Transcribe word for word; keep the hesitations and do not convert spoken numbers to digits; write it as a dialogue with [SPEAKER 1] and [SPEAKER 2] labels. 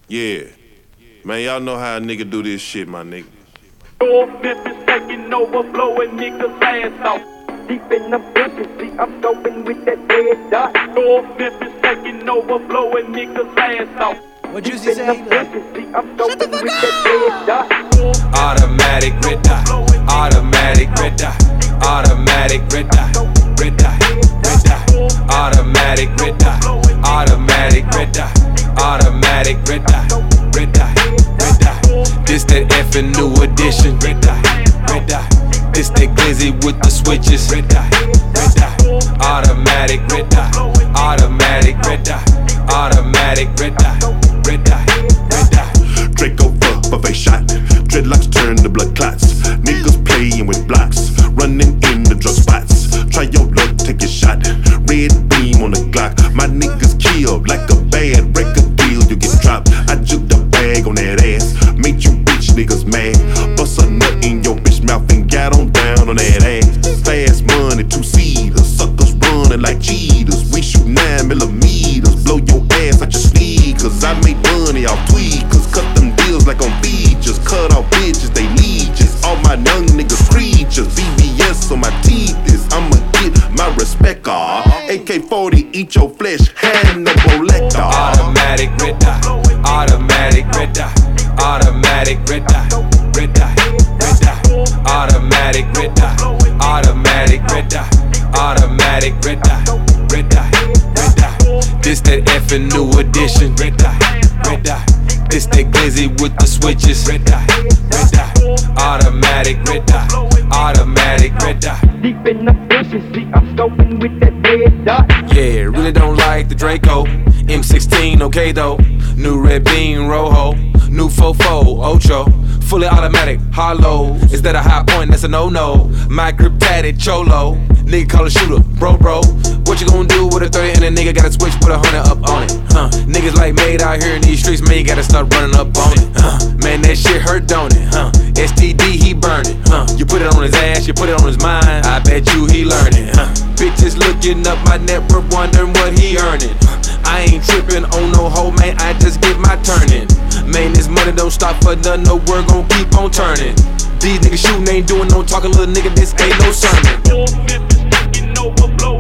[SPEAKER 1] Yeah. Man, y'all know how a nigga do this shit, my nigga.
[SPEAKER 2] North Memphis taking over, blowing niggas' ass off. Deep in the bushes, see, I'm scoping with that red dot. North Memphis taking over, blowing niggas' ass off.
[SPEAKER 3] What you say? Shut
[SPEAKER 2] the fuck up!
[SPEAKER 4] Automatic red dot, automatic red dot, automatic red dot, red dot, red dot, automatic red dot, automatic red dot, automatic red dot, red dot, red dot. This that effing new edition, red dot, red dot. This that glizzy with the switches, red dot, red dot, automatic red dot, automatic red dot, automatic red dot, red dot, red dot.
[SPEAKER 1] Draco for a face shot, dreadlocks turn to blood clots. Niggas playing with blocks, running in the drug spots. Try your luck, take your shot. Red beam on the Glock. My niggas killed like a bad record deal. You get dropped. I juked a bag on that ass, made you bitch niggas mad. Bust a nut in your bitch mouth and got on down on that ass. Fast money, two seaters, suckers running like cheaters. We shoot nine millimeters, blow your ass out your sneakers. I made money off tweakers, cut them deals like on features. Cut off bitches, they leeches. All my young niggas creatures. V V S on my teeth is I'ma get my respect. Ah, A K forty, eat your flesh, Hannibal Lecter.
[SPEAKER 4] Automatic red dot, automatic red dot, automatic red dot, red dot, red dot, automatic red dot, automatic red dot, automatic red dot, red dot, red dot. This that effing new edition, red dot, red dot. This that glizzy with the switches, red dot, red dot, automatic red dot, automatic red dot.
[SPEAKER 2] Deep in the bushes, see, I'm scoping with that red dot.
[SPEAKER 4] Yeah, really don't like the Draco. M sixteen, okay though. New red beam, Rojo. New fofo, Ocho. Fully automatic, hollow. Is that a high point? That's a no-no. My grip tatted, cholo. Nigga call a shooter, bro, bro. What you gonna do with a thirty and a nigga gotta switch, put a hundred up on it? Huh? Niggas like made out here in these streets, man, you gotta start running up on it. Huh? Man, that shit hurt, don't it? Huh? S T D, he burning. Huh? You put it on his ass, you put it on his mind. I bet you he learning. Huh? Bitches looking up my net worth, wondering what he earning. I ain't tripping on no hoe, man, I just get my turning. Man, this money don't stop for none, no word gon' keep on turning. These niggas shooting, ain't doing no talking, little nigga, this ain't no sermon.
[SPEAKER 2] North Memphis taking over, blowing